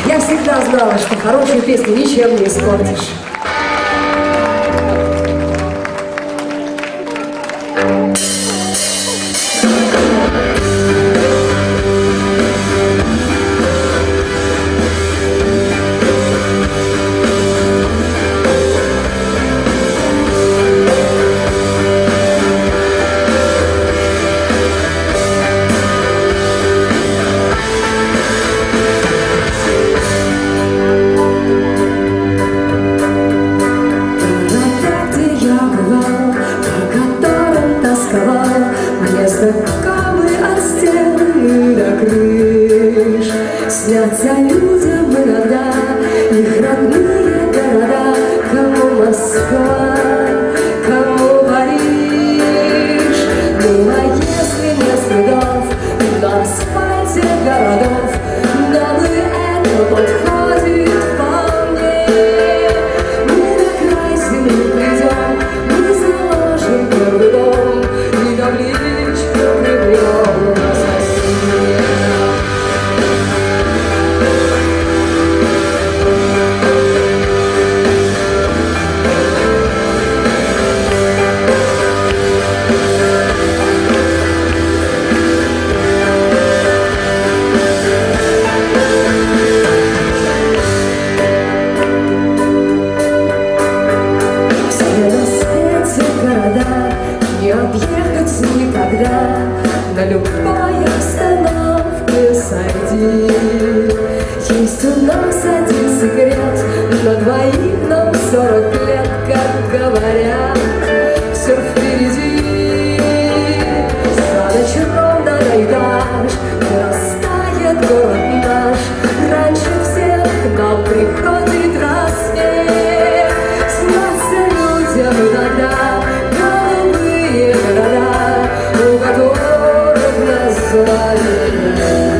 Я всегда знала, что хорошую песню ничем не испортишь. Ковры от стен до крыш снятся людям иногда их родные города. Кому Москва, кому Париж. Ну а если нет следов на асфальте городов, нам и это подходит вполне. Мы на край земли придем, мы заложим первый дом и давлеем. Не объехать никогда, на любой остановке сойди. Есть у нас один секрет, на двоих нам 40 лет, как говорят, все впереди. За ночь ровно на этаж вырастает город наш, раньше всех к нам приходит рассвет. Снятся людям иногда города, у которых название